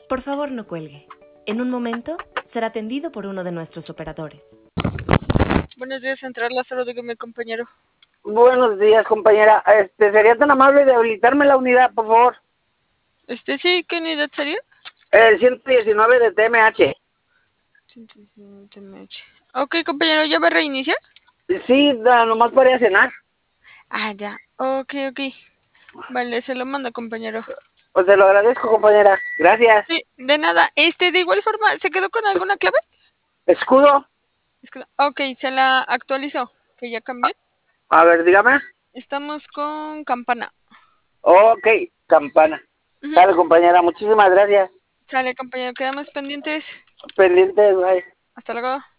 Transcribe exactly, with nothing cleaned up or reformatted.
Por favor, no cuelgue. En un momento será atendido por uno de nuestros operadores. Buenos días, Central Lázaro, dígame, compañero. Buenos días, compañera. Este, ¿sería tan amable de habilitarme la unidad, por favor? Este, sí, ¿qué unidad sería? El ciento diecinueve de T M H. Ok, compañero, ¿ya va a reiniciar? Sí, da, nomás para ir a cenar. Ah, ya. Ok, ok. Vale, se lo mando, compañero. Pues te lo agradezco, compañera. Gracias. Sí, de nada. Este, de igual forma, ¿se quedó con alguna clave? ¿Escudo? Es que- Ok, se la actualizó, que ya cambió. A ver, dígame. Estamos con campana. Ok, campana. Ujú. Sale, compañera. Muchísimas gracias. Sale, compañero, quedamos pendientes. Pendientes, bye. Hasta luego.